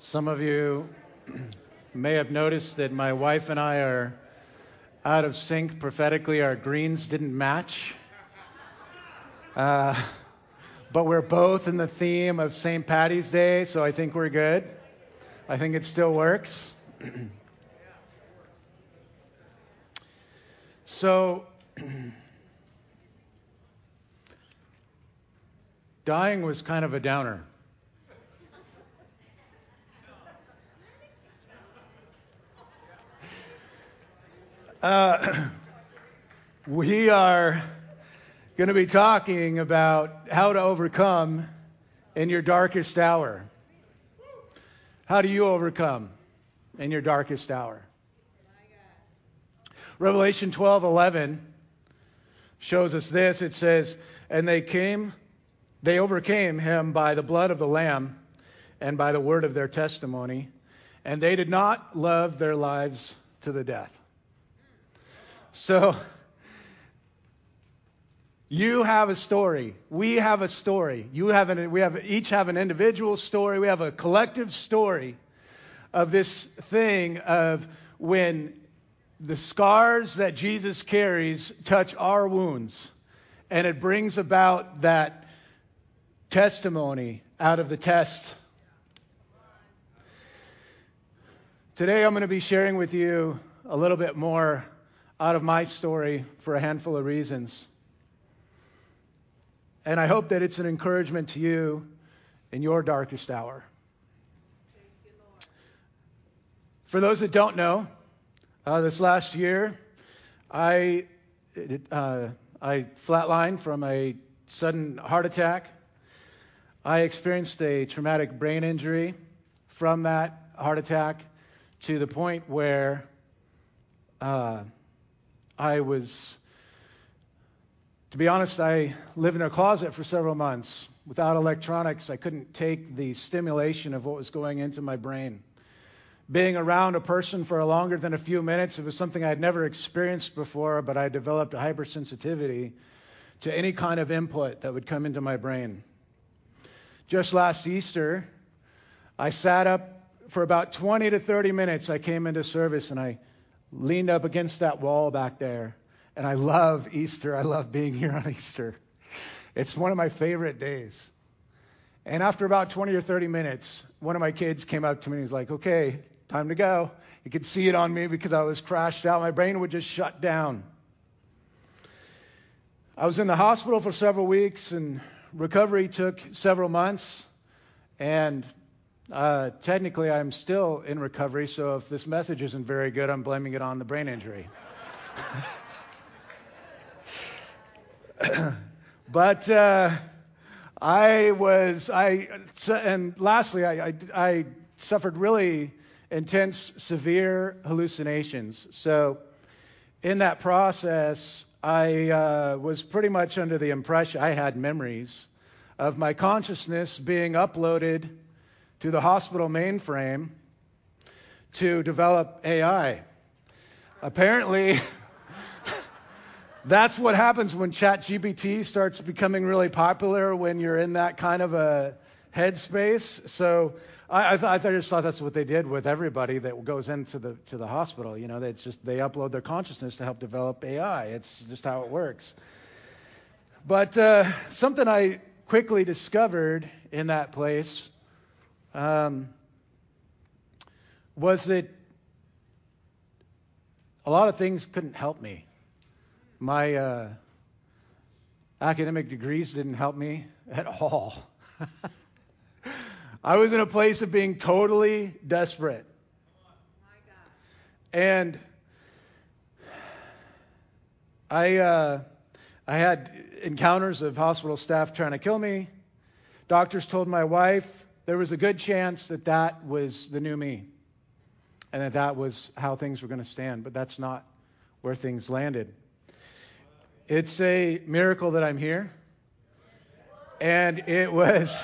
Some of you may have noticed that my wife and I are out of sync prophetically. Our greens didn't match. But we're both in the theme of St. Paddy's Day, so I think we're good. I think it still works. So, dying was kind of a downer. We are going to be talking about how to overcome in your darkest hour. How do you overcome in your darkest hour? Revelation 12:11 shows us this. It says, "And they overcame him by the blood of the Lamb and by the word of their testimony, and they did not love their lives to the death." So, you have a story. We have a story. We each have an individual story. We have a collective story of this thing of when the scars that Jesus carries touch our wounds, and it brings about that testimony out of the test. Today I'm going to be sharing with you a little bit more out of my story for a handful of reasons. And I hope that it's an encouragement to you in your darkest hour. For those that don't know, this last year, I flatlined from a sudden heart attack. I experienced a traumatic brain injury from that heart attack to the point where to be honest, I lived in a closet for several months. Without electronics, I couldn't take the stimulation of what was going into my brain. Being around a person for longer than a few minutes, it was something I'd never experienced before, but I developed a hypersensitivity to any kind of input that would come into my brain. Just last Easter, I sat up for about 20 to 30 minutes. I came into service and I leaned up against that wall back there. And I love Easter. I love being here on Easter. It's one of my favorite days. And after about 20 or 30 minutes, one of my kids came up to me and was like, "Okay, time to go." You could see it on me because I was crashed out. My brain would just shut down. I was in the hospital for several weeks, and recovery took several months. And technically, I'm still in recovery, so if this message isn't very good, I'm blaming it on the brain injury. But lastly, I suffered really intense, severe hallucinations. So in that process, I was pretty much under the impression I had memories of my consciousness being uploaded to the hospital mainframe to develop AI. Apparently, that's what happens when ChatGPT starts becoming really popular, when you're in that kind of a headspace. So I just thought that's what they did with everybody that goes into the hospital. You know, they upload their consciousness to help develop AI. It's just how it works. But something I quickly discovered in that place was that a lot of things couldn't help me. My academic degrees didn't help me at all. I was in a place of being totally desperate. And I had encounters of hospital staff trying to kill me. Doctors told my wife there was a good chance that was the new me, and that was how things were going to stand. But that's not where things landed. It's a miracle that I'm here. And it was...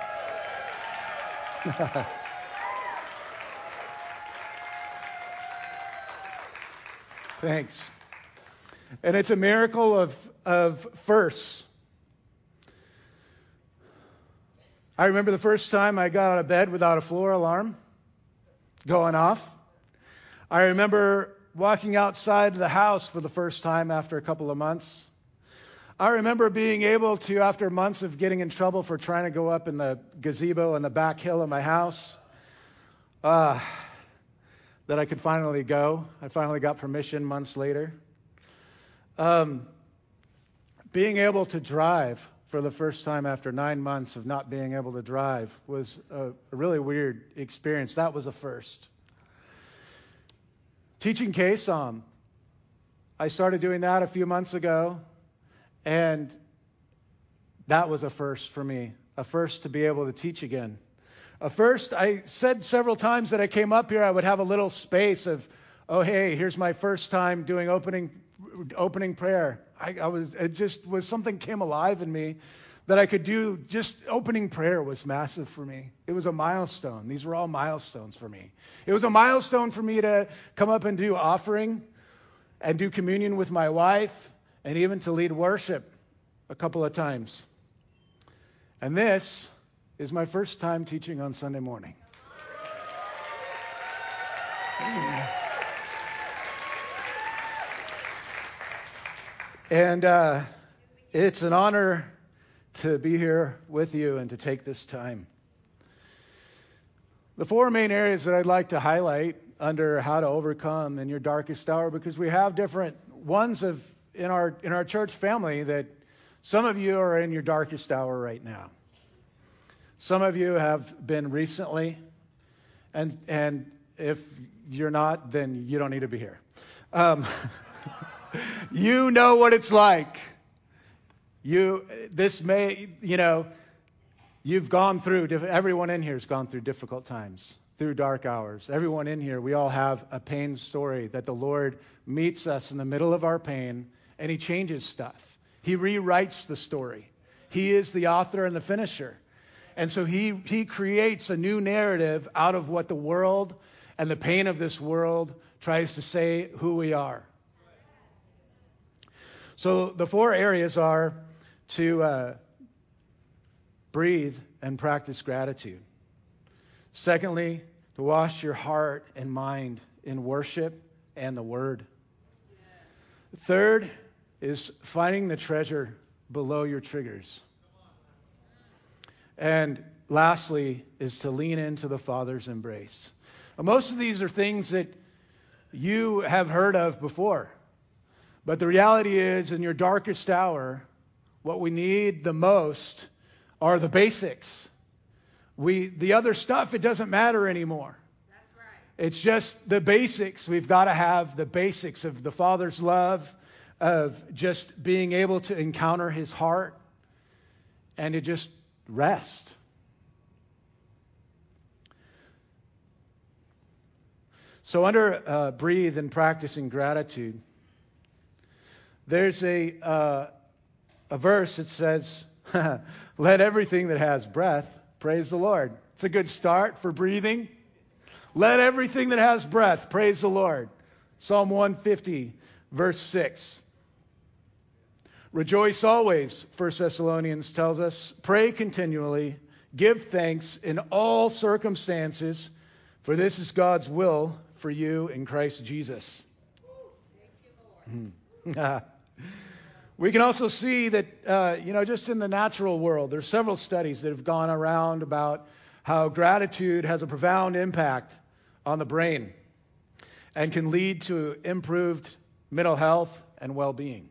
Thanks. And it's a miracle of firsts. I remember the first time I got out of bed without a floor alarm. going off. I remember walking outside the house for the first time after a couple of months. I remember being able to, after months of getting in trouble for trying to go up in the gazebo on the back hill of my house, that I could finally go. I finally got permission months later. Being able to drive for the first time after 9 months of not being able to drive was a really weird experience. That was a first. Teaching K-Som. I started doing that a few months ago, and that was a first for me. A first to be able to teach again. A first, I said several times that I came up here, I would have a little space of, oh, hey, here's my first time doing opening prayer. It just was something came alive in me that I could do. Just opening prayer was massive for me. It was a milestone. These were all milestones for me. It was a milestone for me to come up and do offering and do communion with my wife and even to lead worship a couple of times. And this is my first time teaching on Sunday morning. And it's an honor to be here with you and to take this time. The four main areas that I'd like to highlight under how to overcome in your darkest hour, because we have different ones in our church family that some of you are in your darkest hour right now. Some of you have been recently, and if you're not, then you don't need to be here. You know what it's like. You've gone through, everyone in here has gone through difficult times, through dark hours. Everyone in here, we all have a pain story that the Lord meets us in the middle of our pain, and He changes stuff. He rewrites the story. He is the author and the finisher. And so He creates a new narrative out of what the world and the pain of this world tries to say who we are. So the four areas are to breathe and practice gratitude. Secondly, to wash your heart and mind in worship and the Word. Third is finding the treasure below your triggers. And lastly is to lean into the Father's embrace. Now, most of these are things that you have heard of before. But the reality is, in your darkest hour, what we need the most are the basics. The other stuff, it doesn't matter anymore. That's right. It's just the basics. We've got to have the basics of the Father's love, of just being able to encounter His heart, and to just rest. So under breathe and practicing gratitude, there's a verse that says, let everything that has breath praise the Lord. It's a good start for breathing. Let everything that has breath praise the Lord. Psalm 150, verse 6. Rejoice always, 1 Thessalonians tells us. Pray continually. Give thanks in all circumstances, for this is God's will for you in Christ Jesus. Thank you, Lord. We can also see that, just in the natural world, there's several studies that have gone around about how gratitude has a profound impact on the brain and can lead to improved mental health and well-being.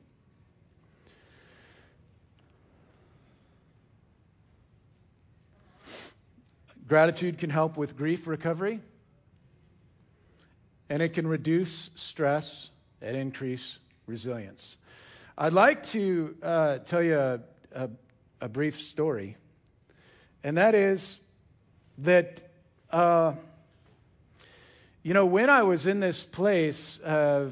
Gratitude can help with grief recovery, and it can reduce stress and increase resilience. I'd like to tell you a brief story, and that is that, when I was in this place of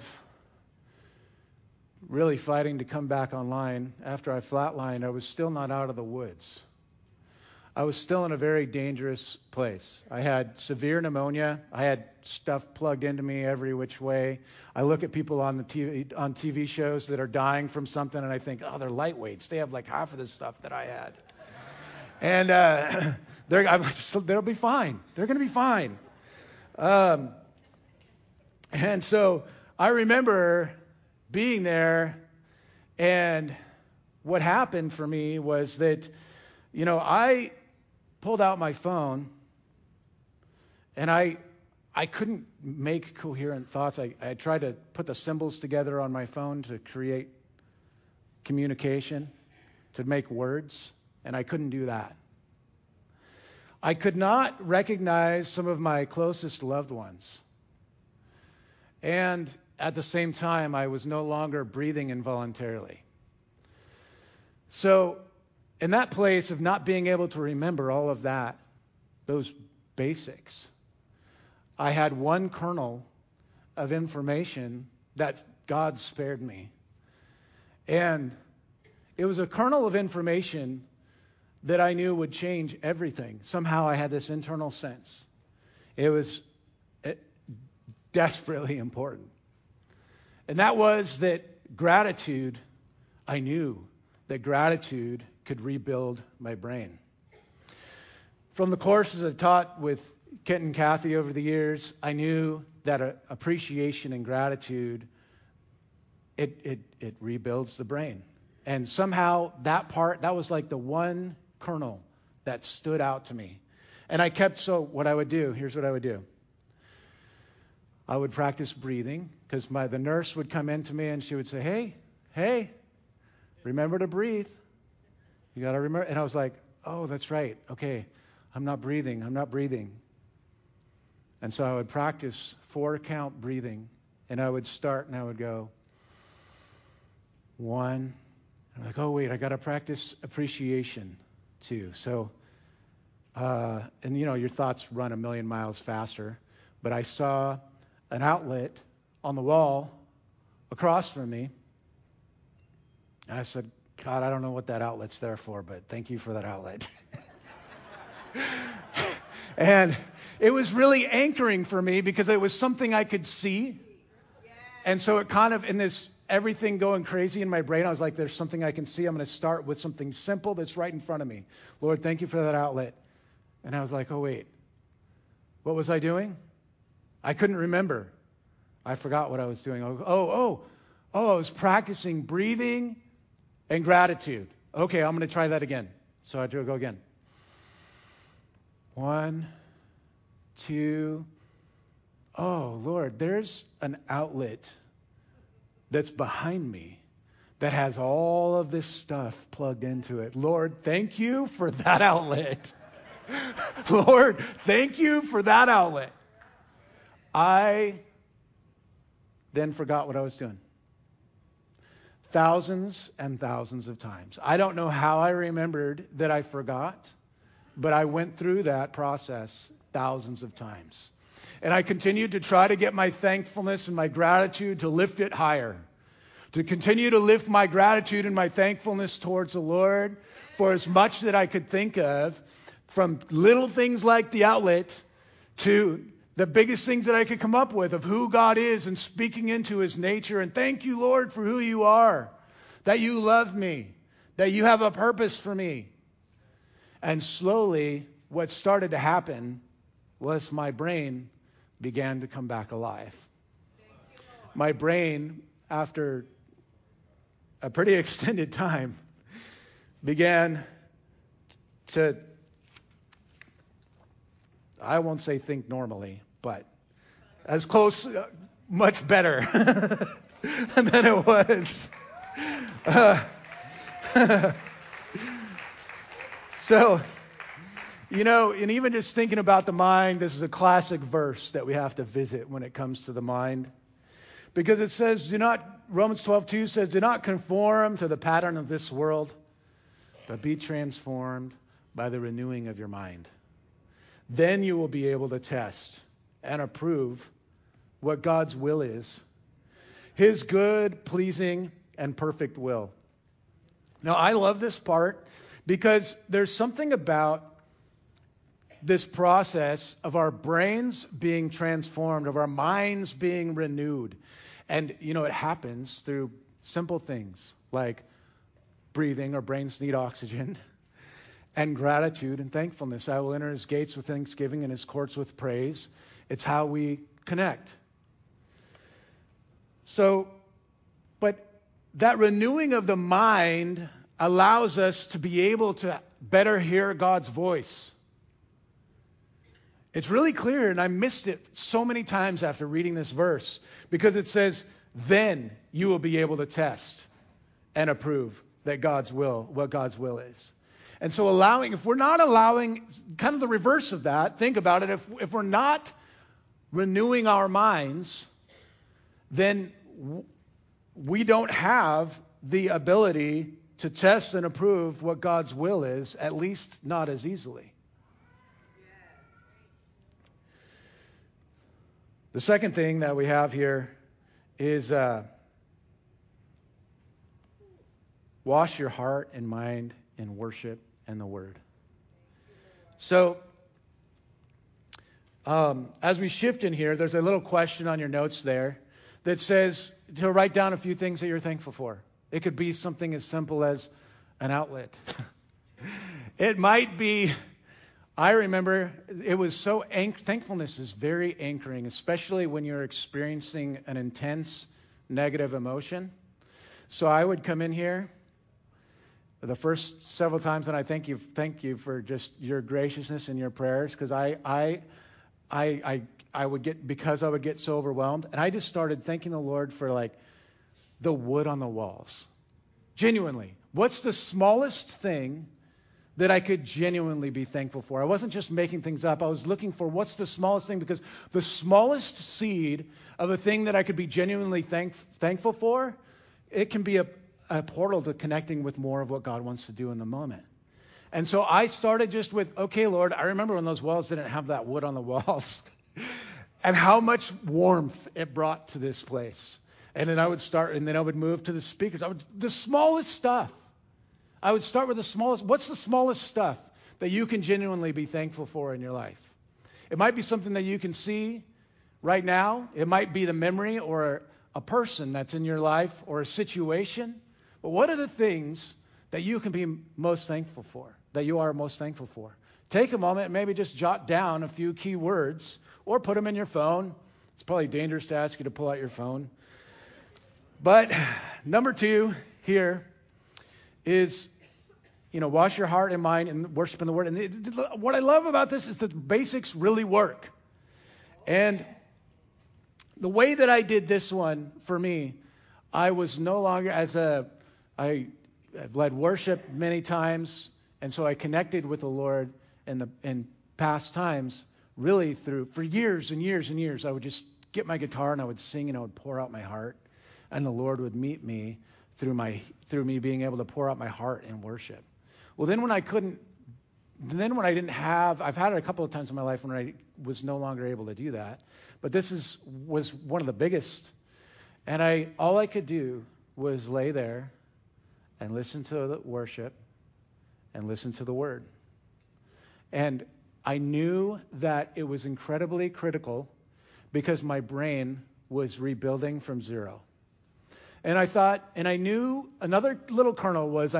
really fighting to come back online after I flatlined, I was still not out of the woods. I was still in a very dangerous place. I had severe pneumonia. I had stuff plugged into me every which way. I look at people on TV shows that are dying from something, and I think, oh, they're lightweights. They have like half of the stuff that I had. And they'll be fine. They're going to be fine. And so I remember being there, and what happened for me was that, I pulled out my phone, and I couldn't make coherent thoughts. I tried to put the symbols together on my phone to create communication, to make words, and I couldn't do that. I could not recognize some of my closest loved ones. And at the same time, I was no longer breathing involuntarily. So, in that place of not being able to remember all of that, those basics, I had one kernel of information that God spared me. And it was a kernel of information that I knew would change everything. Somehow I had this internal sense. It was desperately important. And that was that gratitude, I knew that gratitude could rebuild my brain. From the courses I've taught with Kent and Kathy over the years, I knew that appreciation and gratitude, it rebuilds the brain. And somehow that was like the one kernel that stood out to me. And what I would do, here's what I would do. I would practice breathing, because the nurse would come in to me and she would say, hey, remember to breathe. You got to remember. And I was like, oh, that's right. Okay, I'm not breathing. And so I would practice 4-count breathing, and I would start and I would go 1. I'm like, oh, wait, I got to practice appreciation too. So, and your thoughts run a million miles faster. But I saw an outlet on the wall across from me. And I said, God, I don't know what that outlet's there for, but thank you for that outlet. And it was really anchoring for me because it was something I could see. And so it kind of, in this everything going crazy in my brain, I was like, there's something I can see. I'm going to start with something simple that's right in front of me. Lord, thank you for that outlet. And I was like, oh, wait. What was I doing? I couldn't remember. I forgot what I was doing. I was practicing breathing and gratitude. Okay, I'm going to try that again. So I go again. 1, 2. Oh, Lord, there's an outlet that's behind me that has all of this stuff plugged into it. Lord, thank you for that outlet. Lord, thank you for that outlet. I then forgot what I was doing. Thousands and thousands of times. I don't know how I remembered that I forgot, but I went through that process thousands of times. And I continued to try to get my thankfulness and my gratitude to lift it higher. To continue to lift my gratitude and my thankfulness towards the Lord for as much that I could think of, from little things like the outlet to the biggest things that I could come up with of who God is and speaking into His nature. And thank you, Lord, for who you are, that you love me, that you have a purpose for me. And slowly, what started to happen was my brain began to come back alive. My brain, after a pretty extended time, began to, I won't say think normally, but as close, much better than it was. So, and even just thinking about the mind, this is a classic verse that we have to visit when it comes to the mind. Because it says, Romans 12:2 says, do not conform to the pattern of this world, but be transformed by the renewing of your mind. Then you will be able to test and approve what God's will is, His good, pleasing, and perfect will. Now, I love this part because there's something about this process of our brains being transformed, of our minds being renewed. And, it happens through simple things like breathing. Our brains need oxygen. and gratitude and thankfulness. I will enter his gates with thanksgiving and his courts with praise. It's how we connect. So, but that renewing of the mind allows us to be able to better hear God's voice. It's really clear, and I missed it so many times after reading this verse, because it says, then you will be able to test and approve that what God's will is. And so if we're not allowing, kind of the reverse of that, think about it, if we're not renewing our minds, then we don't have the ability to test and approve what God's will is, at least not as easily. The second thing that we have here is wash your heart and mind in worship and the Word. So, as we shift in here, there's a little question on your notes there that says to write down a few things that you're thankful for. It could be something as simple as an outlet. It might be, I remember it was so, thankfulness is very anchoring, especially when you're experiencing an intense negative emotion. So I would come in here the first several times, and I thank you for just your graciousness and your prayers, because I would get so overwhelmed, and I just started thanking the Lord for like the wood on the walls. Genuinely, what's the smallest thing that I could genuinely be thankful for? I wasn't just making things up. I was looking for what's the smallest thing, because the smallest seed of a thing that I could be genuinely thankful for, it can be a portal to connecting with more of what God wants to do in the moment. And so I started just with, okay, Lord, I remember when those walls didn't have that wood on the walls and how much warmth it brought to this place. And then I would start, and then I would move to the speakers. The smallest stuff. I would start with the smallest. What's the smallest stuff that you can genuinely be thankful for in your life? It might be something that you can see right now. It might be the memory or a person that's in your life or a situation. But what are the things that you can be most thankful for, that you are most thankful for? Take a moment and maybe just jot down a few key words or put them in your phone. It's probably dangerous to ask you to pull out your phone. But number 2 here is, wash your heart and mind and worship in the Word. And what I love about this is the basics really work. And the way that I did this one for me, I was no longer I've led worship many times, and so I connected with the Lord in past times, really for years and years and years. I would just get my guitar and I would sing and I would pour out my heart, and the Lord would meet me through me being able to pour out my heart in worship. Well, I've had it a couple of times in my life when I was no longer able to do that, but this was one of the biggest. And all I could do was lay there and listen to the worship and listen to the Word. And I knew that it was incredibly critical because my brain was rebuilding from zero. And I knew another little kernel was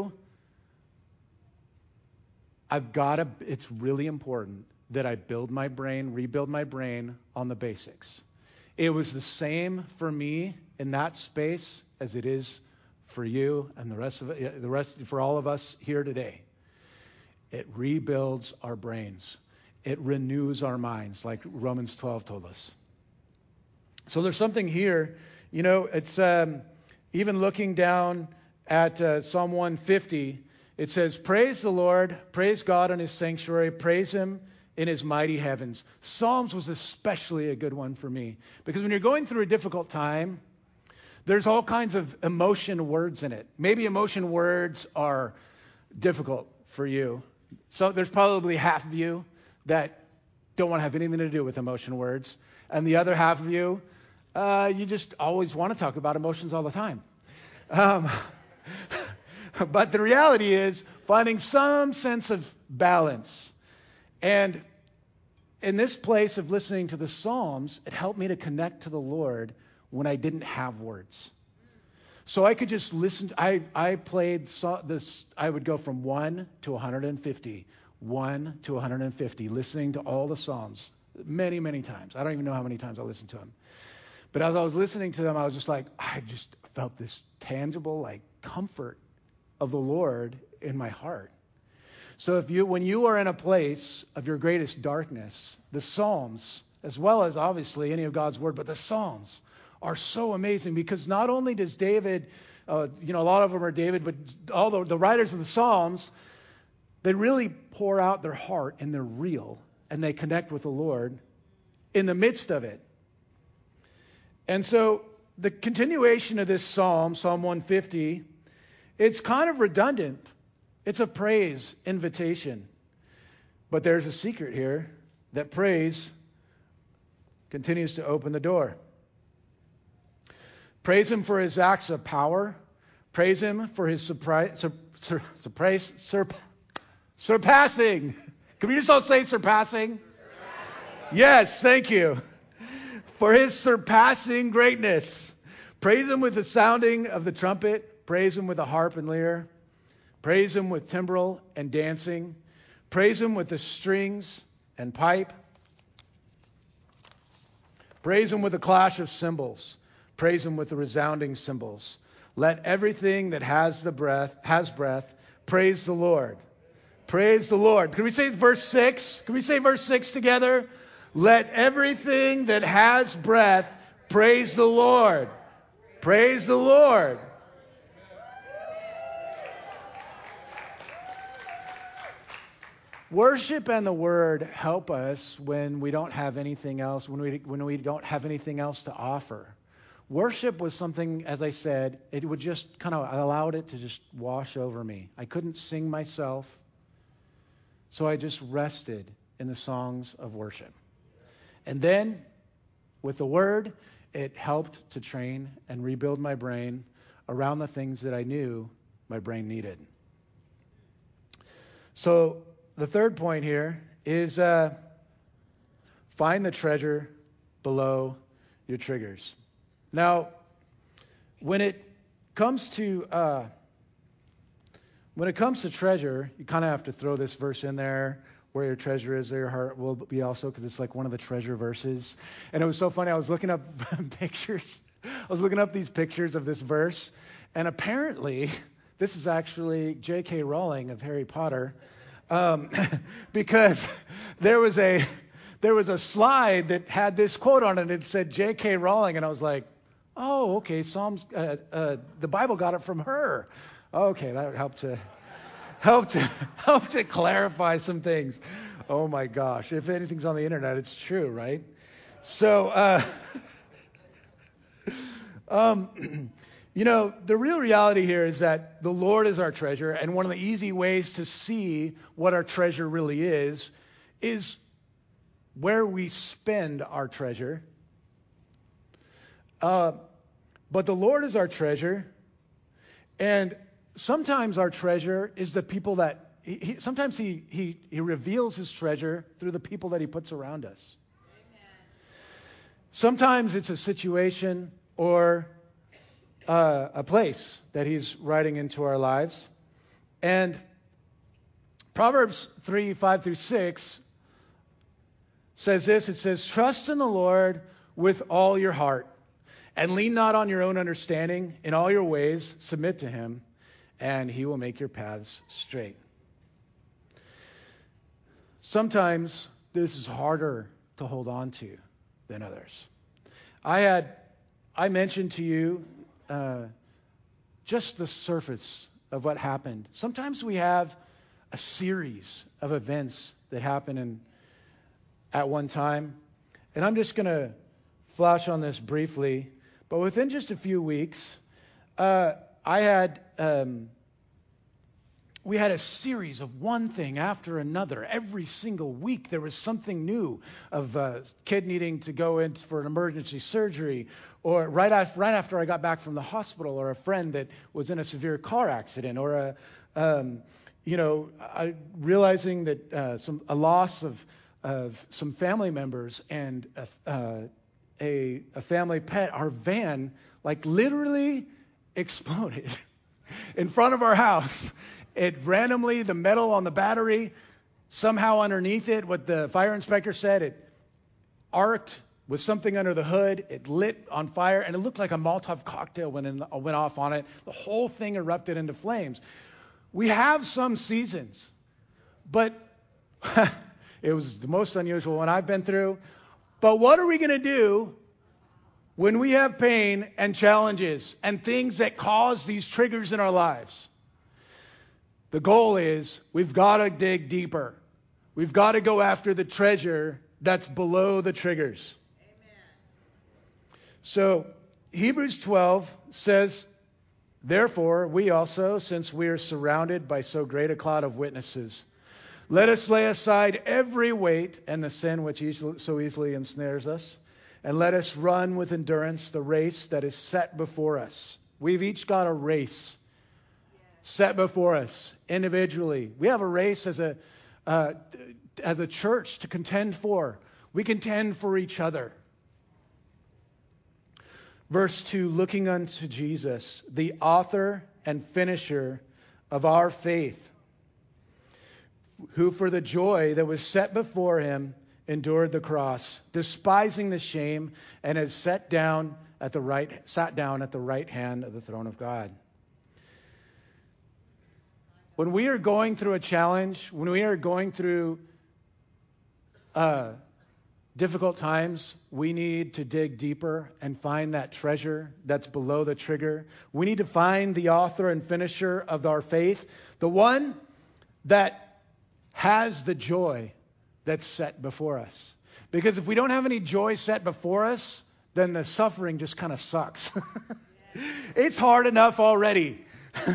it's really important that I rebuild my brain on the basics. It was the same for me in that space as it is for you and the rest for all of us here today. It rebuilds our brains. It renews our minds, like Romans 12 told us. So there's something here, it's even looking down at Psalm 150, it says, praise the Lord, praise God in his sanctuary, praise him in his mighty heavens. Psalms was especially a good one for me, because when you're going through a difficult time, there's all kinds of emotion words in it. Maybe emotion words are difficult for you. So there's probably half of you that don't want to have anything to do with emotion words. And the other half of you, you just always want to talk about emotions all the time. But the reality is finding some sense of balance. And in this place of listening to the Psalms, it helped me to connect to the Lord when I didn't have words. So I could just listen. I played this. I would go from 1 to 150, 1 to 150, listening to all the Psalms many, many times. I don't even know how many times I listened to them. But as I was listening to them, I was just like, I just felt this tangible, like, comfort of the Lord in my heart. So when you are in a place of your greatest darkness, the Psalms, as well as obviously any of God's Word, but the Psalms are so amazing, because not only does David, a lot of them are David, but all the writers of the Psalms, they really pour out their heart and they're real and they connect with the Lord in the midst of it. And so the continuation of this Psalm, Psalm 150, it's kind of redundant. It's a praise invitation. But there's a secret here, that praise continues to open the door. Praise him for his acts of power. Praise him for his surpassing. Can we just all say surpassing? Yes, thank you. For his surpassing greatness. Praise him with the sounding of the trumpet. Praise him with the harp and lyre. Praise him with timbrel and dancing. Praise him with the strings and pipe. Praise him with the clash of cymbals. Praise him with the resounding cymbals. Let everything that has breath, praise the Lord. Praise the Lord. Can we say verse 6? Can we say verse 6 together? Let everything that has breath, praise the Lord. Praise the Lord. Worship and the Word help us when we don't have anything else, when we don't have anything else to offer. Worship was something, as I said, it would just kind of, I allowed it to just wash over me. I couldn't sing myself, so I just rested in the songs of worship. And then, with the Word, it helped to train and rebuild my brain around the things that I knew my brain needed. So, the third point here is find the treasure below your triggers. Now, when it comes to treasure, you kind of have to throw this verse in there. Where your treasure is, there your heart will be also, because it's like one of the treasure verses. And it was so funny. I was looking up pictures. I was looking up these pictures of this verse, and apparently this is actually J.K. Rowling of Harry Potter, because there was a slide that had this quote on it. It said J.K. Rowling, and I was like, oh, okay, Psalms. The Bible got it from her. Okay, that would help to clarify some things. Oh my gosh. If anything's on the internet, it's true, right? So, the real reality here is that the Lord is our treasure. And one of the easy ways to see what our treasure really is where we spend our treasure. But the Lord is our treasure. And sometimes our treasure is the people that sometimes he reveals his treasure through the people that he puts around us. Amen. Sometimes it's a situation or a place that he's writing into our lives. And Proverbs 3:5-6 says this. It says, trust in the Lord with all your heart and lean not on your own understanding. In all your ways submit to him, and he will make your paths straight. Sometimes this is harder to hold on to than others. I mentioned to you just the surface of what happened. Sometimes we have a series of events that happen at one time. And I'm just going to flash on this briefly. But within just a few weeks, we had a series of one thing after another. Every single week there was something new, of a kid needing to go in for an emergency surgery, or right after I got back from the hospital, or a friend that was in a severe car accident, or realizing that a loss of some family members and a family pet. Our van, like literally exploded in front of our house. It randomly, the metal on the battery, somehow underneath it, what the fire inspector said, it arced with something under the hood. It lit on fire, and it looked like a Molotov cocktail went off on it. The whole thing erupted into flames. We have some seasons, but it was the most unusual one I've been through. But what are we going to do when we have pain and challenges and things that cause these triggers in our lives? The goal is we've got to dig deeper. We've got to go after the treasure that's below the triggers. Amen. So Hebrews 12 says, therefore, we also, since we are surrounded by so great a cloud of witnesses, let us lay aside every weight and the sin which so easily ensnares us, and let us run with endurance the race that is set before us. We've each got a race set before us individually. We have a race as a church to contend for. We contend for each other. Verse 2, looking unto Jesus, the author and finisher of our faith, who for the joy that was set before him endured the cross, despising the shame, and has sat down at the right hand of the throne of God. When we are going through a challenge, when we are going through difficult times, we need to dig deeper and find that treasure that's below the trigger. We need to find the author and finisher of our faith, the one that has the joy that's set before us. Because if we don't have any joy set before us, then the suffering just kind of sucks. It's hard enough already.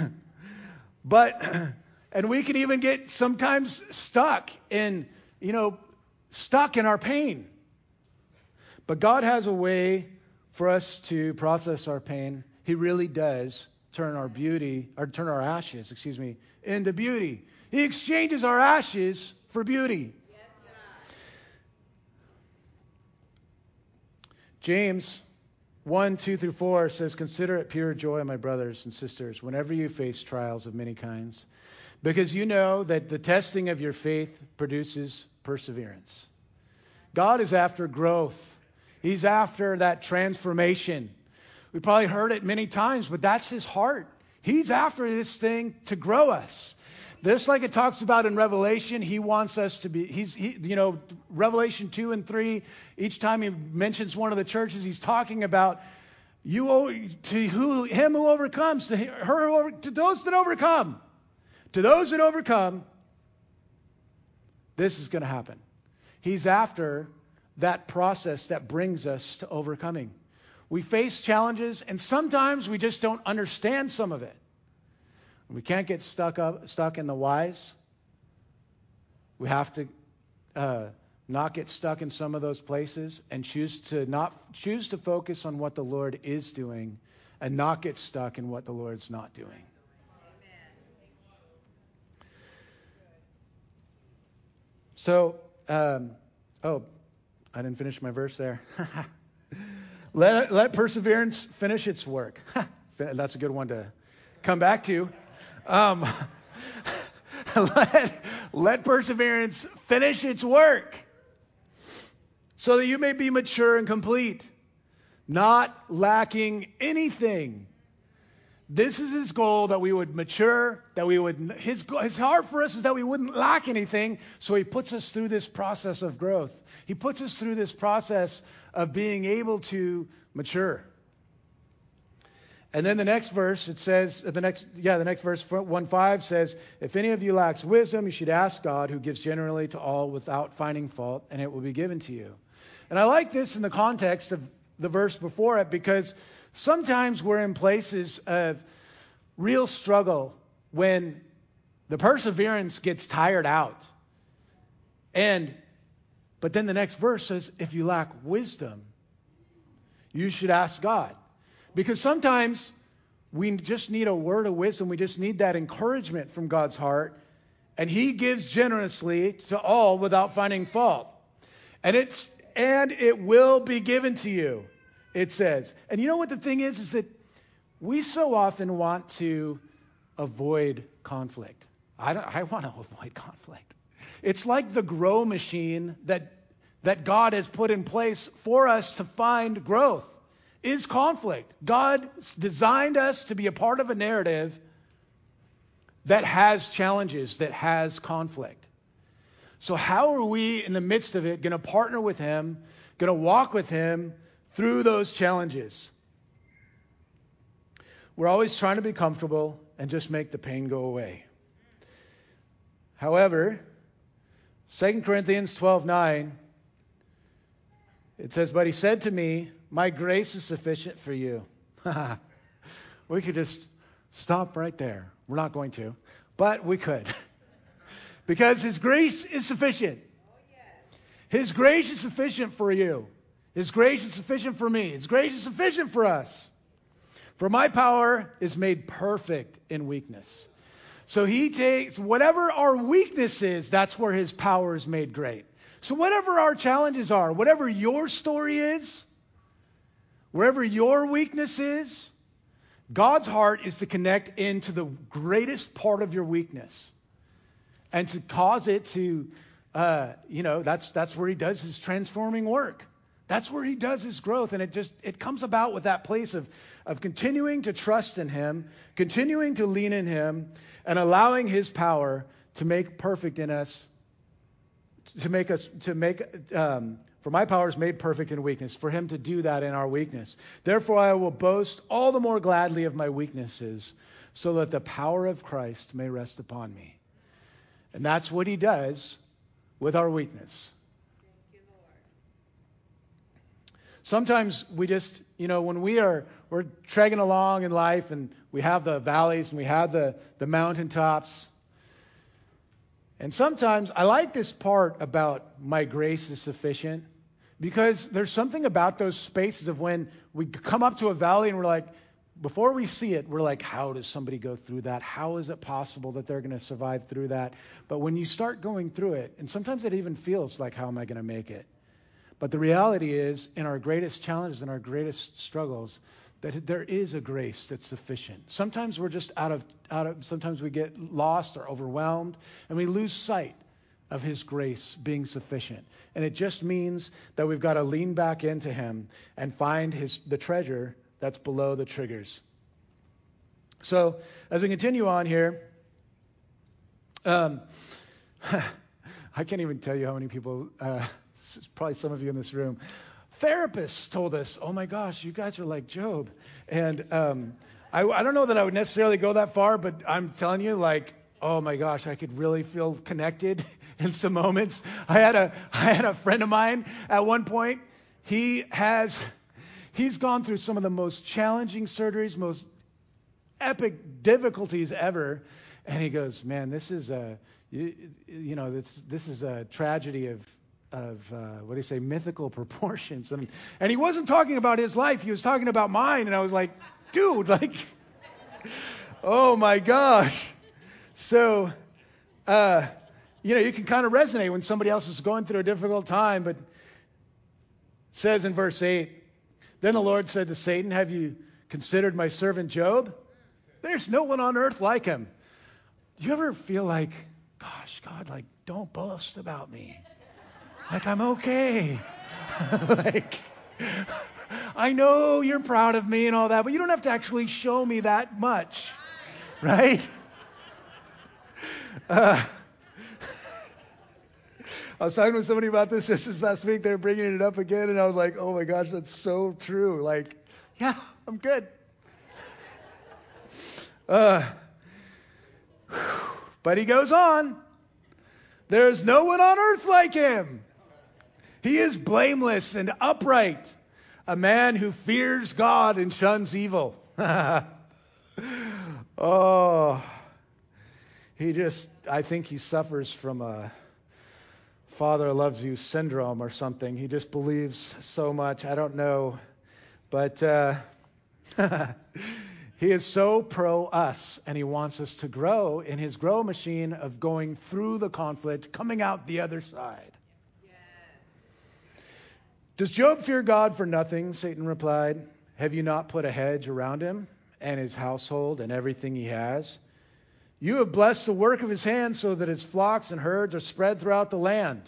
And we can even get sometimes stuck in our pain. But God has a way for us to process our pain. He really does turn our ashes, into beauty. He exchanges our ashes for beauty. Yes, God. James 1:2-4 says, consider it pure joy, my brothers and sisters, whenever you face trials of many kinds, because you know that the testing of your faith produces perseverance. God is after growth. He's after that transformation. We probably heard it many times, but that's his heart. He's after this thing to grow us. Just like it talks about in Revelation, he wants us to be, Revelation 2 and 3, each time he mentions one of the churches, he's talking about him who overcomes, to those that overcome. To those that overcome, this is going to happen. He's after that process that brings us to overcoming. We face challenges, and sometimes we just don't understand some of it. We can't get stuck in the whys. We have to not get stuck in some of those places and choose to focus on what the Lord is doing and not get stuck in what the Lord's not doing. Amen. So, I didn't finish my verse there. Let perseverance finish its work. That's a good one to come back to. Let perseverance finish its work so that you may be mature and complete, not lacking anything. This is his goal, that we would mature, his heart for us is that we wouldn't lack anything, so he puts us through this process of growth. He puts us through this process of being able to mature. And then the next verse, it says, the next verse, 1:5 says, if any of you lacks wisdom, you should ask God, who gives generally to all without finding fault, and it will be given to you. And I like this in the context of the verse before it, because sometimes we're in places of real struggle when the perseverance gets tired out. But then the next verse says, if you lack wisdom, you should ask God. Because sometimes we just need a word of wisdom. We just need that encouragement from God's heart. And he gives generously to all without finding fault. And it will be given to you, it says. And you know what the thing is that We so often want to avoid conflict. I want to avoid conflict. It's like the grow machine that God has put in place for us to find growth is conflict. God designed us to be a part of a narrative that has challenges, that has conflict. So how are we in the midst of it going to partner with him, going to walk with him through those challenges? We're always trying to be comfortable and just make the pain go away. However, 2 Corinthians 12:9, it says, "But he said to me, my grace is sufficient for you." We could just stop right there. We're not going to, but we could. Because his grace is sufficient. His grace is sufficient for you. His grace is sufficient for me. His grace is sufficient for us. For my power is made perfect in weakness. So he takes whatever our weakness is, that's where his power is made great. So whatever our challenges are, whatever your story is, wherever your weakness is, God's heart is to connect into the greatest part of your weakness and to cause it to, that's where he does his transforming work. That's where he does his growth. And it comes about with that place of continuing to trust in him, continuing to lean in him, and allowing his power to make perfect in us, for my power is made perfect in weakness, for him to do that in our weakness. Therefore I will boast all the more gladly of my weaknesses, so that the power of Christ may rest upon me. And that's what he does with our weakness. Sometimes we just, when we're tregging along in life and we have the valleys and we have the mountaintops. And sometimes I like this part about my grace is sufficient, because there's something about those spaces of when we come up to a valley and we're like, before we see it, we're like, how does somebody go through that? How is it possible that they're going to survive through that? But when you start going through it, and sometimes it even feels like, how am I going to make it? But the reality is, in our greatest challenges and our greatest struggles, that there is a grace that's sufficient. Sometimes we're just sometimes we get lost or overwhelmed, and we lose sight of his grace being sufficient. And it just means that we've got to lean back into him and find the treasure that's below the triggers. So, as we continue on here, I can't even tell you how many people, probably some of you in this room, therapists told us, oh my gosh, you guys are like Job. And I don't know that I would necessarily go that far, but I'm telling you, like, oh my gosh, I could really feel connected in some moments. I had a friend of mine at one point. He's gone through some of the most challenging surgeries, most epic difficulties ever. And he goes, man, this is a tragedy of what do you say, mythical proportions. And he wasn't talking about his life. He was talking about mine. And I was like, dude, like, oh my gosh. So, you can kind of resonate when somebody else is going through a difficult time. But it says in verse 8, then the Lord said to Satan, have you considered my servant Job? There's no one on earth like him. Do you ever feel like, gosh, God, like, don't boast about me. Like, I'm okay. Like, I know you're proud of me and all that, but you don't have to actually show me that much. Right? I was talking with somebody about this just this last week. They were bringing it up again, and I was like, oh my gosh, that's so true. Like, yeah, I'm good. But he goes on. There's no one on earth like him. He is blameless and upright, a man who fears God and shuns evil. I think he suffers from a Father loves you syndrome or something. He just believes so much. I don't know. But he is so pro us, and he wants us to grow in his grow machine of going through the conflict, coming out the other side. Does Job fear God for nothing? Satan replied. Have you not put a hedge around him and his household and everything he has. You have blessed the work of his hands so that his flocks and herds are spread throughout the land.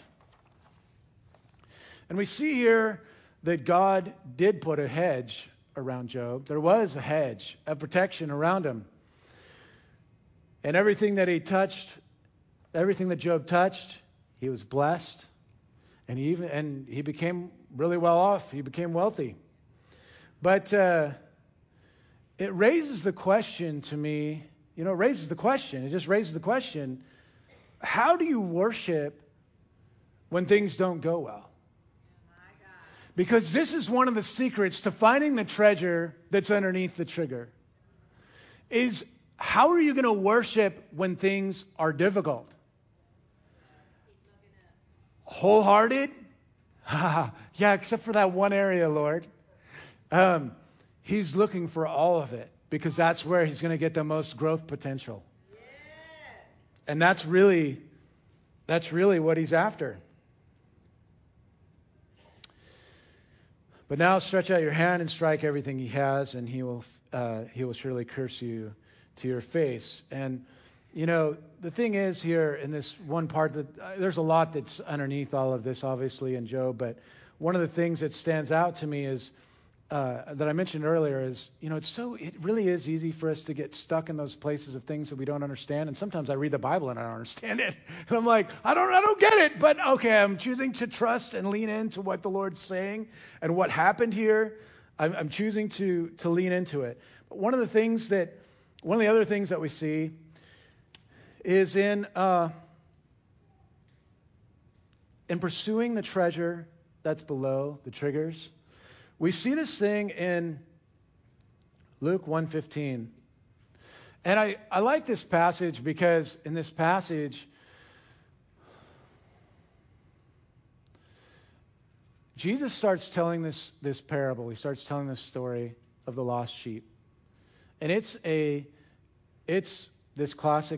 And we see here that God did put a hedge around Job. There was a hedge of protection around him. And everything that he touched, everything that Job touched, he was blessed. And he became really well off. He became wealthy. But it raises the question to me, it just raises the question, how do you worship when things don't go well? Because this is one of the secrets to finding the treasure that's underneath the trigger. Is how are you going to worship when things are difficult? Wholehearted? Yeah, except for that one area, Lord. He's looking for all of it because that's where he's going to get the most growth potential. And that's really what he's after. But now stretch out your hand and strike everything he has, and he will surely curse you to your face. And the thing is here in this one part that there's a lot that's underneath all of this, obviously, in Job. But one of the things that stands out to me is that I mentioned earlier is, it really is easy for us to get stuck in those places of things that we don't understand. And sometimes I read the Bible and I don't understand it. And I'm like, I don't get it. But okay, I'm choosing to trust and lean into what the Lord's saying and what happened here. I'm choosing to lean into it. But one of the other things that we see is in pursuing the treasure that's below the triggers. We see this thing in Luke 1:15. And I like this passage because in this passage, Jesus starts telling this parable. He starts telling this story of the lost sheep. And it's this classic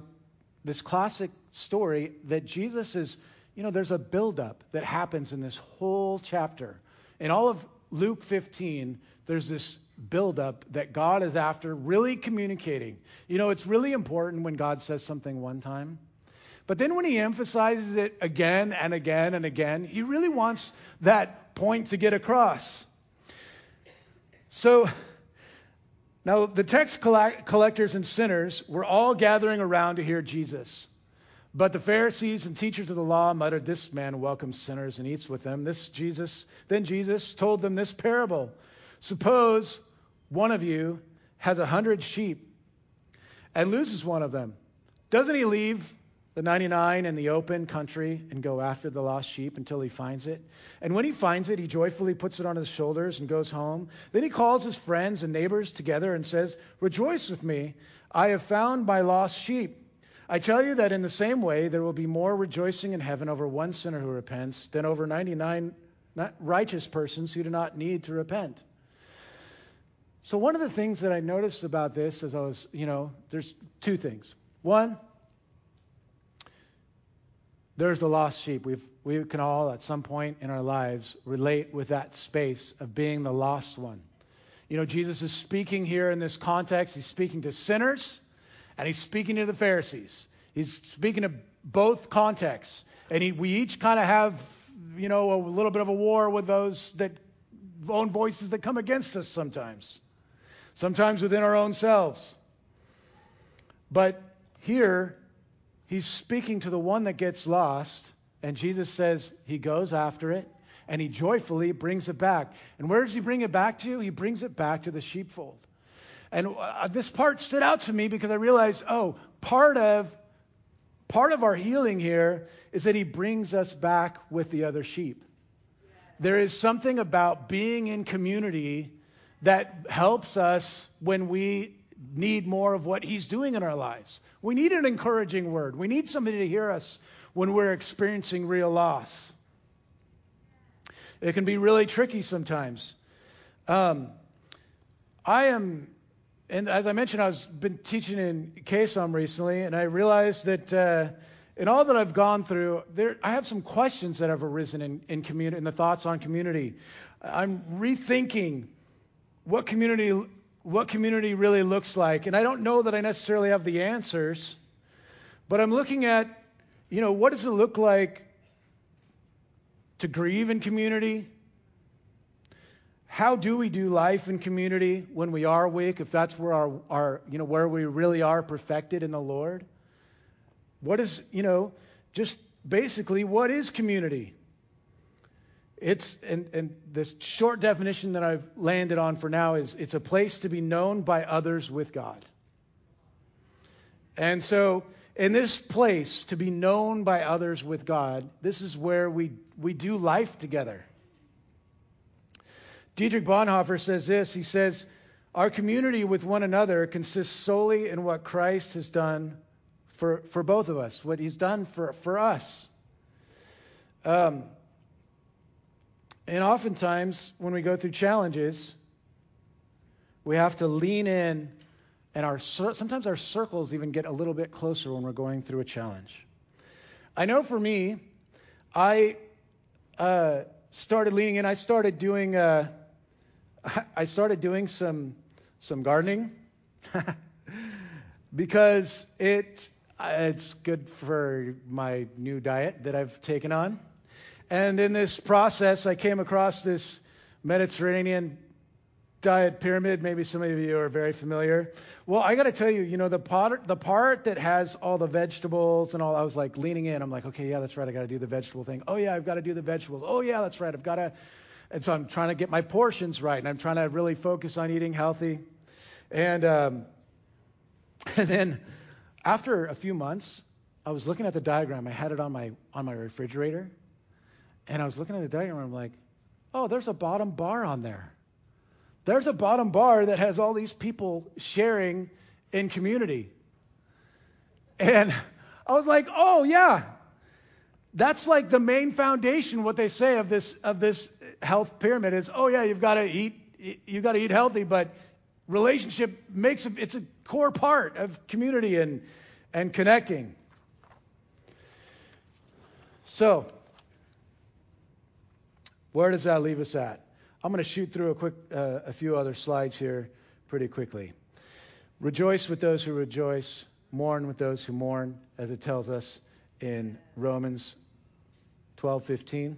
story that Jesus is, there's a buildup that happens in this whole chapter. In all of Luke 15, there's this buildup that God is after really communicating. It's really important when God says something one time. But then when he emphasizes it again and again and again, he really wants that point to get across. So now the tax collectors and sinners were all gathering around to hear Jesus. But the Pharisees and teachers of the law muttered, "This man welcomes sinners and eats with them." Then Jesus told them this parable. Suppose one of you has 100 sheep and loses one of them. Doesn't he leave the 99 in the open country and go after the lost sheep until he finds it? And when he finds it, he joyfully puts it on his shoulders and goes home. Then he calls his friends and neighbors together and says, "Rejoice with me, I have found my lost sheep." I tell you that in the same way, there will be more rejoicing in heaven over one sinner who repents than over 99 righteous persons who do not need to repent. So one of the things that I noticed about this as I was, there's two things. One, there's the lost sheep. We can all at some point in our lives relate with that space of being the lost one. Jesus is speaking here in this context. He's speaking to sinners. And he's speaking to the Pharisees. He's speaking to both contexts. And we each kind of have, a little bit of a war with those that own voices that come against us sometimes. Sometimes within our own selves. But here, he's speaking to the one that gets lost. And Jesus says he goes after it. And he joyfully brings it back. And where does he bring it back to? He brings it back to the sheepfold. And this part stood out to me because I realized, part of our healing here is that he brings us back with the other sheep. There is something about being in community that helps us when we need more of what he's doing in our lives. We need an encouraging word. We need somebody to hear us when we're experiencing real loss. It can be really tricky sometimes. And as I mentioned, I've been teaching in KSOM recently, and I realized that in all that I've gone through, I have some questions that have arisen in community, in the thoughts on community. I'm rethinking what community what community really looks like. And I don't know that I necessarily have the answers, but I'm looking at, what does it look like to grieve in community? How do we do life in community when we are weak, if that's where our where we really are perfected in the Lord? What is, just basically, what is community? It's, and the short definition that I've landed on for now is it's a place to be known by others with God. And so in this place to be known by others with God, this is where we do life together. Dietrich Bonhoeffer says this. He says, our community with one another consists solely in what Christ has done for both of us, what he's done for us. And oftentimes, when we go through challenges, we have to lean in, and sometimes our circles even get a little bit closer when we're going through a challenge. I know for me, I started leaning in. I started doing some gardening because it's good for my new diet that I've taken on. And in this process, I came across this Mediterranean diet pyramid. Maybe some of you are very familiar. Well, I got to tell you, the part that has all the vegetables and all, I was like leaning in. I'm like, okay, yeah, that's right. I got to do the vegetable thing. Oh, yeah, I've got to do the vegetables. Oh, yeah, that's right. I've got to. And so I'm trying to get my portions right, and I'm trying to really focus on eating healthy. And then after a few months, I was looking at the diagram. I had it on my refrigerator. And I was looking at the diagram, and I'm like, oh, there's a bottom bar on there. There's a bottom bar that has all these people sharing in community. And I was like, oh, yeah. That's like the main foundation, what they say of this health pyramid is, oh, yeah, you've got to eat healthy, but relationship it's a core part of community and connecting. So, where does that leave us at? I'm going to shoot through a few other slides here pretty quickly. Rejoice with those who rejoice, mourn with those who mourn, as it tells us in Romans 12:15.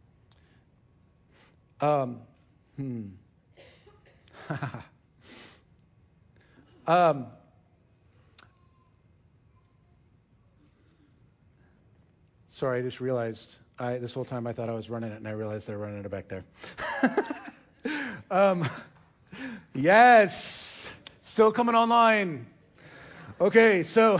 Sorry, I just realized this whole time I thought I was running it, and I realized they're running it back there. Yes, still coming online. Okay, so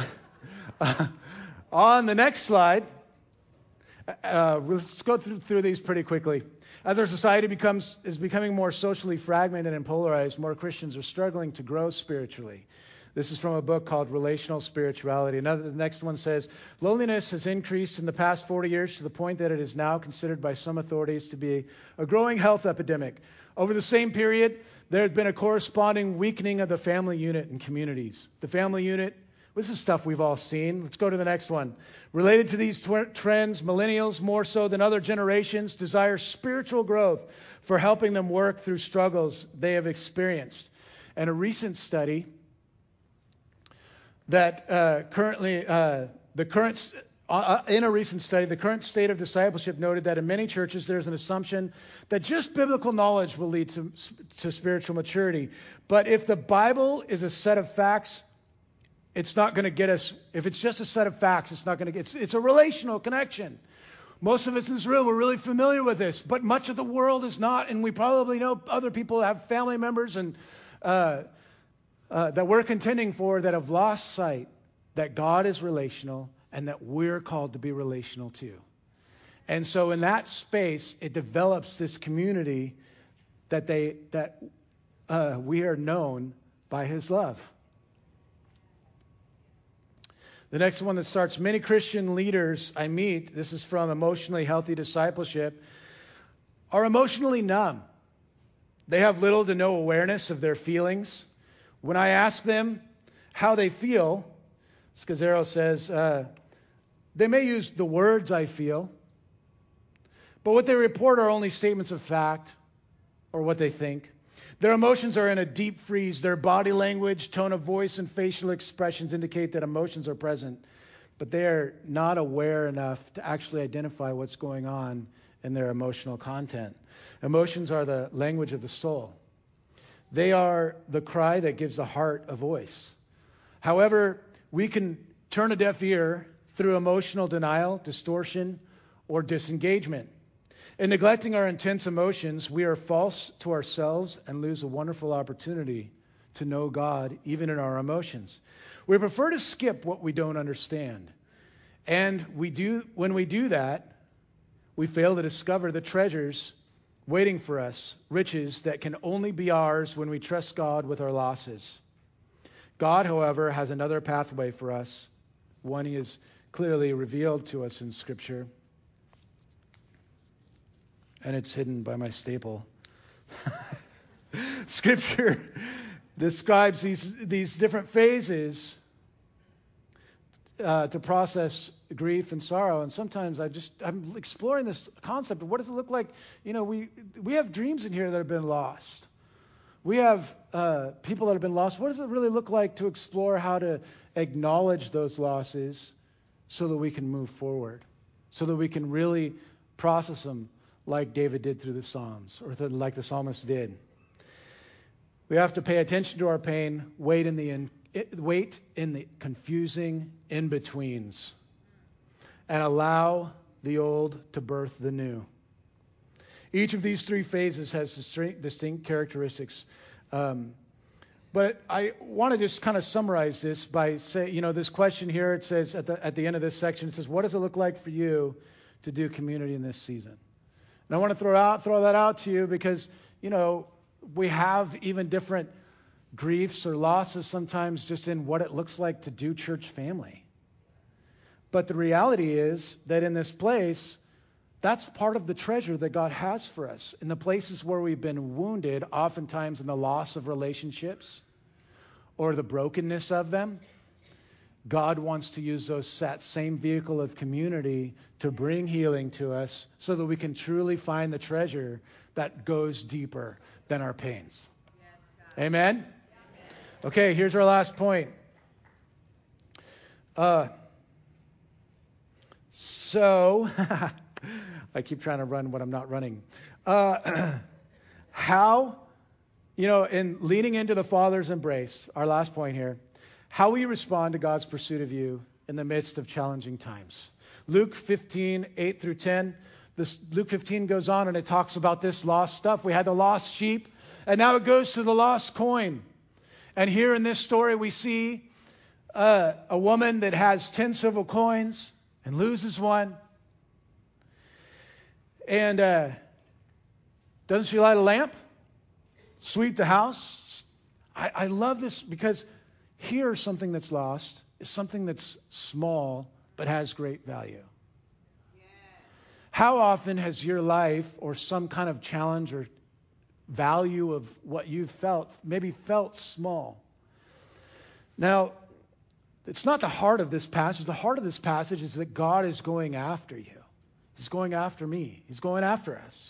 on the next slide, let's go through these pretty quickly. As our society is becoming more socially fragmented and polarized, more Christians are struggling to grow spiritually. This is from a book called Relational Spirituality. The next one says, loneliness has increased in the past 40 years to the point that it is now considered by some authorities to be a growing health epidemic. Over the same period, there has been a corresponding weakening of the family unit in communities. The family unit, this is stuff we've all seen. Let's go to the next one. Related to these trends, millennials, more so than other generations, desire spiritual growth for helping them work through struggles they have experienced. And a recent study that the current state of discipleship noted that in many churches there's an assumption that just biblical knowledge will lead to spiritual maturity. But if the Bible is a set of facts, it's not going to get us. If it's just a set of facts, it's not going to get. It's a relational connection. Most of us in this room, we're really familiar with this, but much of the world is not, and we probably know other people have family members and that we're contending for that have lost sight that God is relational and that we're called to be relational too. And so in that space, it develops this community that we are known by His love. The next one that starts, many Christian leaders I meet, this is from Emotionally Healthy Discipleship, are emotionally numb. They have little to no awareness of their feelings. When I ask them how they feel, Scazzaro says, they may use the words I feel, but what they report are only statements of fact or what they think. Their emotions are in a deep freeze. Their body language, tone of voice, and facial expressions indicate that emotions are present, but they are not aware enough to actually identify what's going on in their emotional content. Emotions are the language of the soul. They are the cry that gives the heart a voice. However, we can turn a deaf ear through emotional denial, distortion, or disengagement. In neglecting our intense emotions, we are false to ourselves and lose a wonderful opportunity to know God, even in our emotions. We prefer to skip what we don't understand. And when we do that, we fail to discover the treasures waiting for us, riches that can only be ours when we trust God with our losses. God, however, has another pathway for us, one He has clearly revealed to us in Scripture. And it's hidden by my staple. Scripture describes these different phases to process grief and sorrow. And sometimes I'm exploring this concept of what does it look like? You know, we have dreams in here that have been lost. We have people that have been lost. What does it really look like to explore how to acknowledge those losses so that we can move forward, so that we can really process them like David did through the Psalms, or like the psalmist did? We have to pay attention to our pain, wait in the confusing in-betweens, and allow the old to birth the new. Each of these three phases has distinct characteristics. But I want to just kind of summarize this by saying, this question here, it says at the end of this section, it says, what does it look like for you to do community in this season? And I want to throw that out to you because, we have even different griefs or losses sometimes just in what it looks like to do church family. But the reality is that in this place, that's part of the treasure that God has for us. In the places where we've been wounded, oftentimes in the loss of relationships or the brokenness of them, God wants to use that same vehicle of community to bring healing to us so that we can truly find the treasure that goes deeper than our pains. Yes, amen? Okay, here's our last point. So, I keep trying to run what I'm not running. How, in leaning into the Father's embrace, our last point here, how will you respond to God's pursuit of you in the midst of challenging times? Luke 15, 8 through 10. Luke 15 goes on and it talks about this lost stuff. We had the lost sheep, and now it goes to the lost coin. And here in this story, we see a woman that has 10 silver coins and loses one. And doesn't she light a lamp? Sweep the house? I love this because here something that's lost is something that's small but has great value. Yeah. How often has your life or some kind of challenge or value of what you've felt maybe felt small? Now, it's not the heart of this passage. The heart of this passage is that God is going after you. He's going after me. He's going after us.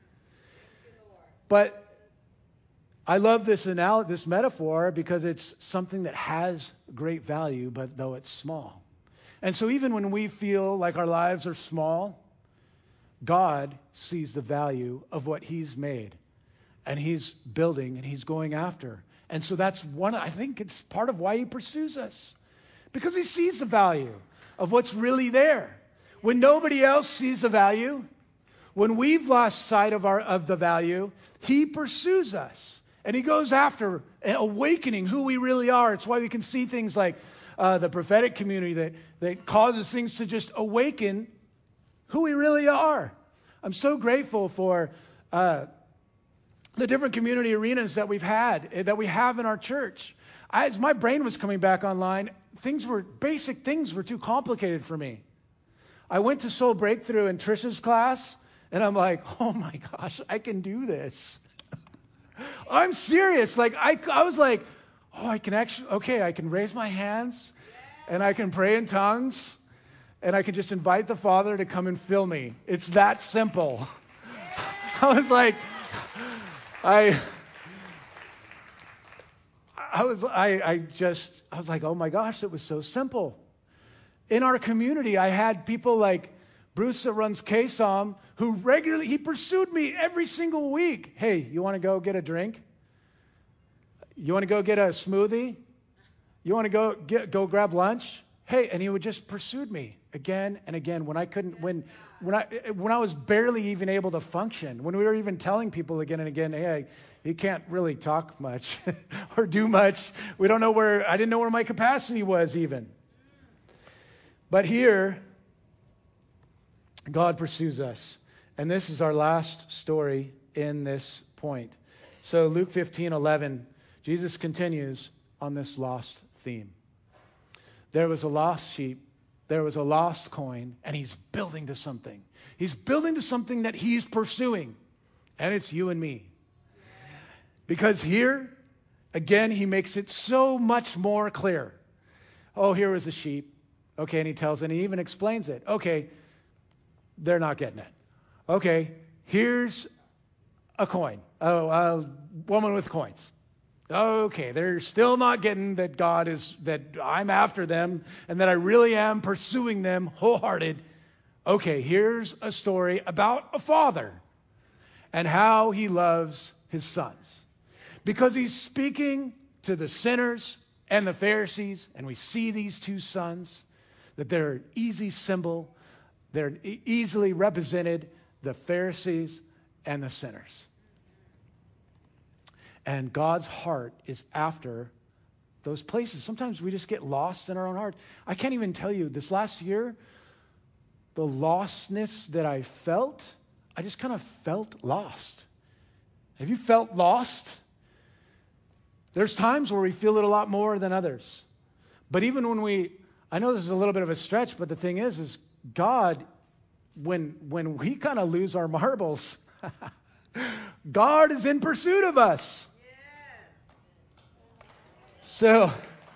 But I love this metaphor because it's something that has great value, but though it's small. And so even when we feel like our lives are small, God sees the value of what He's made. And He's building and He's going after. And so that's I think it's part of why He pursues us. Because He sees the value of what's really there. When nobody else sees the value, when we've lost sight of the value, He pursues us. And He goes after awakening who we really are. It's why we can see things like the prophetic community that causes things to just awaken who we really are. I'm so grateful for the different community arenas that we have in our church. As my brain was coming back online, basic things were too complicated for me. I went to Soul Breakthrough in Trisha's class, and I'm like, oh my gosh, I can do this. I'm serious. Like I was like, oh, I can raise my hands, and I can pray in tongues, and I can just invite the Father to come and fill me. It's that simple. I was like, I was like, oh my gosh, it was so simple. In our community, I had people like Bruce that runs KSOM who regularly, he pursued me every single week. Hey, you want to go get a drink? You want to go get a smoothie? You want to go grab lunch? Hey, and he would just pursue me again and again when I was barely even able to function, when we were even telling people again and again, hey, he can't really talk much or do much. I didn't know where my capacity was even. But here, God pursues us. And this is our last story in this point. So Luke 15:11, Jesus continues on this lost theme. There was a lost sheep, there was a lost coin, and he's building to something. He's building to something that he's pursuing. And it's you and me. Because here, again, he makes it so much more clear. Oh, here was a sheep. Okay, and he tells it, and he even explains it. Okay, they're not getting it. Okay, here's a coin. Oh, a woman with coins. Okay, they're still not getting that that I'm after them and that I really am pursuing them wholehearted. Okay, here's a story about a father and how he loves his sons. Because he's speaking to the sinners and the Pharisees, and we see these two sons, that they're an easy symbol. They're easily represented, the Pharisees and the sinners. And God's heart is after those places. Sometimes we just get lost in our own heart. I can't even tell you, this last year, the lostness that I felt, I just kind of felt lost. Have you felt lost? There's times where we feel it a lot more than others. But even when I know this is a little bit of a stretch, but the thing is God, when we kind of lose our marbles, God is in pursuit of us. So,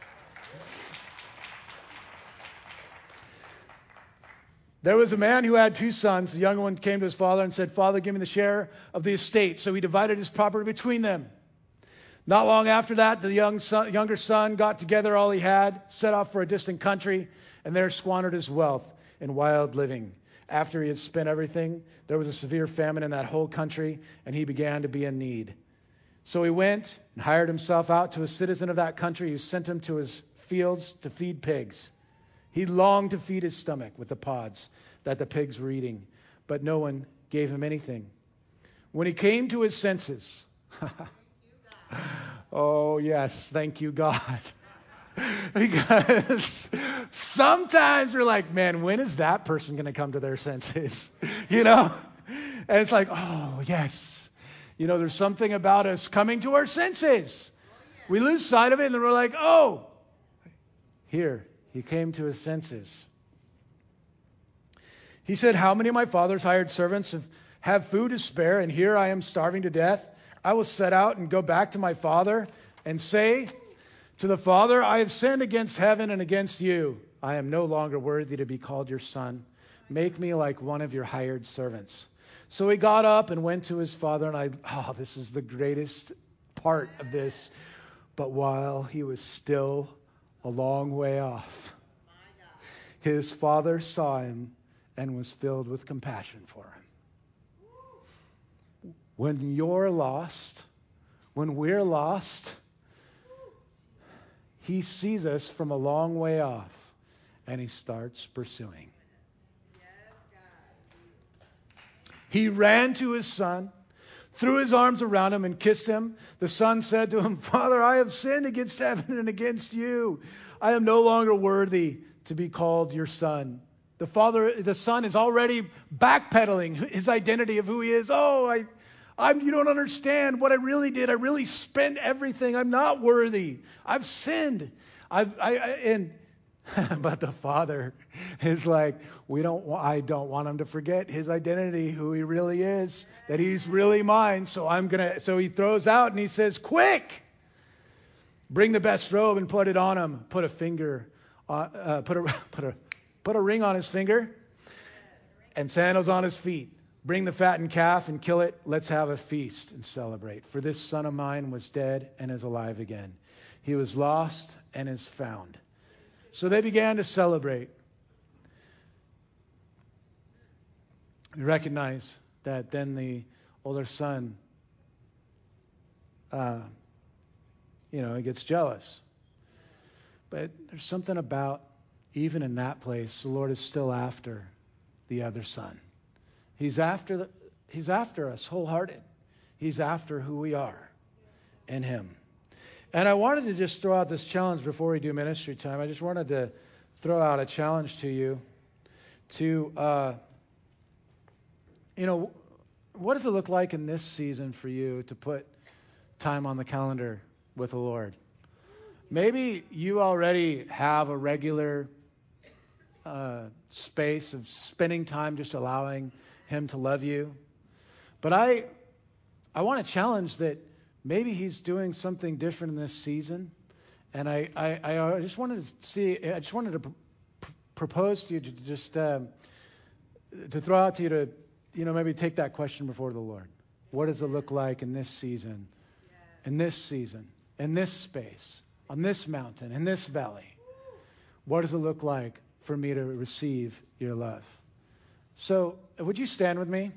there was a man who had two sons. The younger one came to his father and said, Father, give me the share of the estate. So he divided his property between them. Not long after that, the younger son got together all he had, set off for a distant country, and there squandered his wealth in wild living. After he had spent everything, there was a severe famine in that whole country, and he began to be in need. So he went and hired himself out to a citizen of that country who sent him to his fields to feed pigs. He longed to feed his stomach with the pods that the pigs were eating, but no one gave him anything. When he came to his senses, oh yes, thank you, God. Because sometimes we're like, man, when is that person going to come to their senses? And it's like, oh yes. There's something about us coming to our senses. We lose sight of it and then we're like, oh, here, he came to his senses. He said, how many of my father's hired servants have food to spare, and here I am starving to death? I will set out and go back to my father and say to the Father, I have sinned against heaven and against you. I am no longer worthy to be called your son. Make me like one of your hired servants. So he got up and went to his father, and this is the greatest part of this. But while he was still a long way off, his father saw him and was filled with compassion for him. When you're lost, when we're lost, he sees us from a long way off, and he starts pursuing. He ran to his son, threw his arms around him, and kissed him. The son said to him, Father, I have sinned against heaven and against you. I am no longer worthy to be called your son. The son is already backpedaling his identity of who he is. You don't understand what I really did. I really spent everything. I'm not worthy. I've sinned. But the father is like, I don't want him to forget his identity, who he really is, that he's really mine. So he throws out and he says, quick, bring the best robe and put it on him. Put a ring on his finger and sandals on his feet. Bring the fattened calf and kill it. Let's have a feast and celebrate. For this son of mine was dead and is alive again. He was lost and is found. So they began to celebrate. We recognize that then the older son, he gets jealous. But there's something about, even in that place, the Lord is still after the other son. He's after us wholehearted. He's after who we are in him. And I wanted to just throw out this challenge before we do ministry time. I just wanted to throw out a challenge to you to, what does it look like in this season for you to put time on the calendar with the Lord? Maybe you already have a regular space of spending time just allowing him to love you. But I want to challenge that maybe he's doing something different in this season. And I just wanted to propose to you to just to throw out to you to, maybe take that question before the Lord. What does it look like in this season, in this space, on this mountain, in this valley? What does it look like for me to receive your love? So, would you stand with me?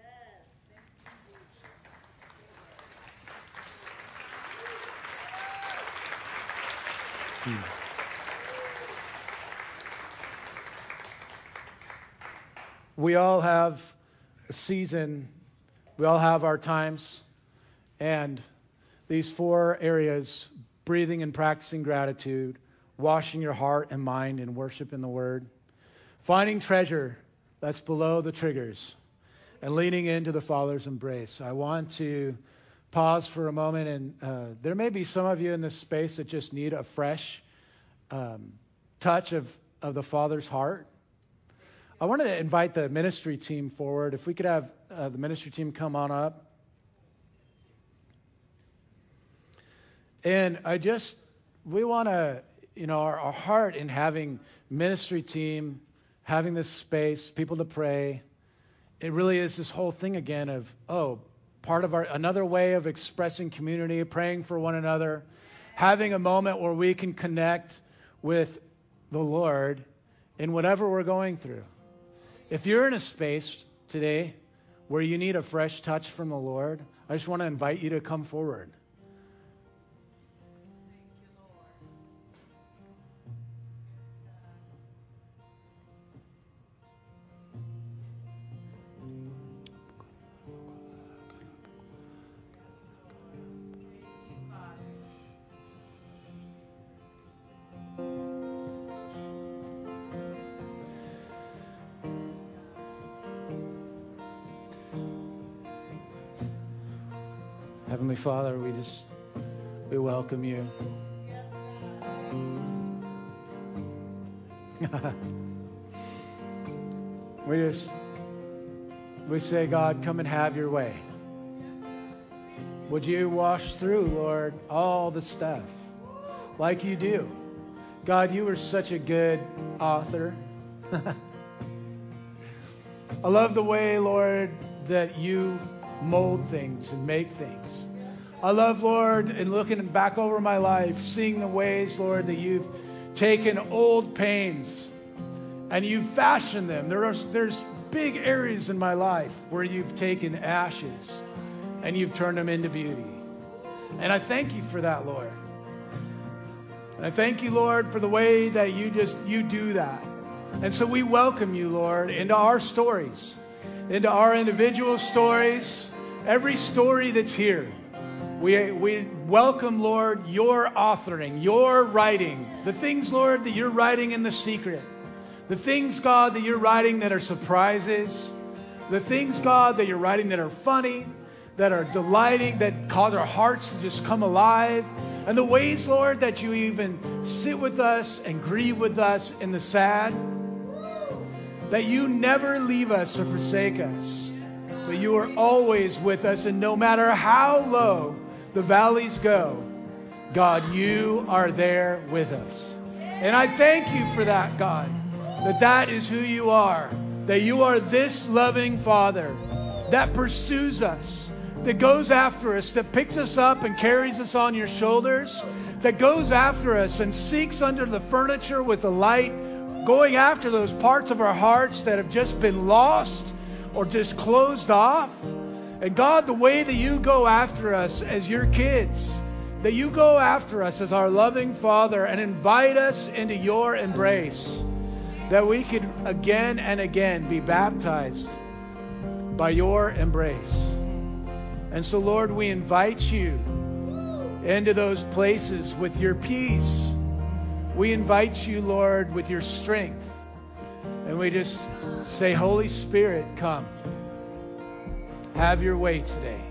We all have a season. We all have our times. And these 4 areas, breathing and practicing gratitude, washing your heart and mind in worship in the Word, finding treasure that's below the triggers, and leaning into the Father's embrace. I want to pause for a moment, and there may be some of you in this space that just need a fresh touch of the Father's heart. I wanted to invite the ministry team forward. If we could have the ministry team come on up. And we want to, our heart in having ministry team, having this space, people to pray. It really is this whole thing again of, part of another way of expressing community, praying for one another, having a moment where we can connect with the Lord in whatever we're going through. If you're in a space today where you need a fresh touch from the Lord, I just want to invite you to come forward. Heavenly Father, we welcome you. We say, God, come and have your way. Would you wash through, Lord, all the stuff like you do? God, you are such a good author. I love the way, Lord, that you mold things and make things. I love, Lord, in looking back over my life, seeing the ways, Lord, that you've taken old pains and you've fashioned them. There's big areas in my life where you've taken ashes and you've turned them into beauty. And I thank you for that, Lord. And I thank you, Lord, for the way that you do that. And so we welcome you, Lord, into our stories, into our individual stories, every story that's here. We welcome, Lord, your authoring, your writing, the things, Lord, that you're writing in the secret, the things, God, that you're writing that are surprises, the things, God, that you're writing that are funny, that are delighting, that cause our hearts to just come alive, and the ways, Lord, that you even sit with us and grieve with us in the sad, that you never leave us or forsake us, but you are always with us, and no matter how low the valleys go, God, you are there with us. And I thank you for that, God, that is who you are, that you are this loving Father that pursues us, that goes after us, that picks us up and carries us on your shoulders, that goes after us and seeks under the furniture with the light, going after those parts of our hearts that have just been lost or just closed off. And God, the way that you go after us as your kids, that you go after us as our loving Father and invite us into your embrace, that we could again and again be baptized by your embrace. And so, Lord, we invite you into those places with your peace. We invite you, Lord, with your strength. And we just say, Holy Spirit, come. Have your way today.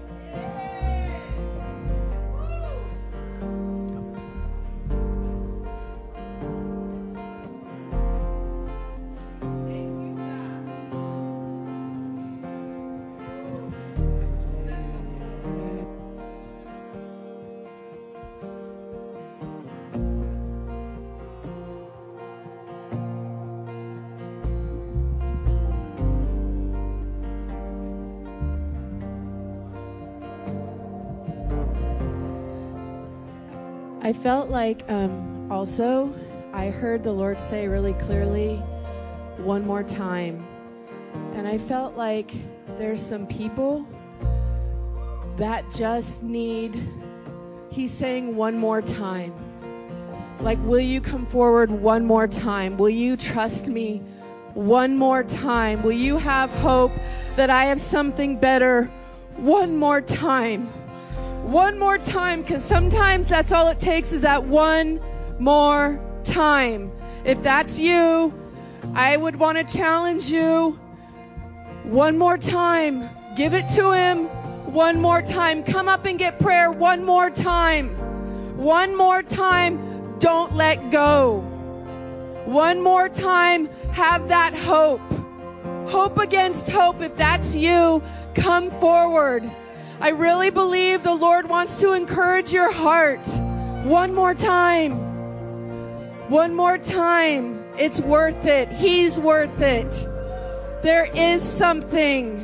I felt like also I heard the Lord say really clearly, one more time. And I felt like there's some people that just need, he's saying one more time. Like, will you come forward one more time? Will you trust me one more time? Will you have hope that I have something better one more time? One more time, because sometimes that's all it takes is that one more time. If that's you, I would want to challenge you. One more time. Give it to him. One more time. Come up and get prayer one more time. One more time. Don't let go. One more time. Have that hope. Hope against hope. If that's you, come forward. I really believe the Lord wants to encourage your heart. One more time. One more time. It's worth it. He's worth it. There is something.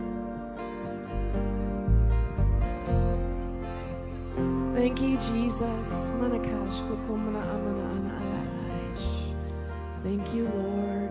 Thank you, Jesus. Thank you, Lord.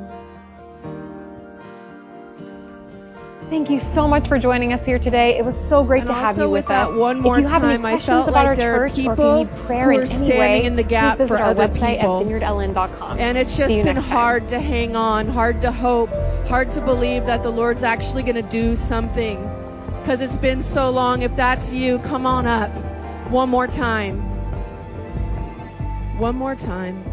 Thank you so much for joining us here today. It was so great to have you with us. One more if you have any time, questions I felt about like our there are church, or if you people need prayer who in are any standing way, in the gap please visit for our other website people. at vineyardln.com. And it's just been hard to hang on, hard to hope, hard to believe that the Lord's actually going to do something, because it's been so long. If that's you, come on up. One more time. One more time.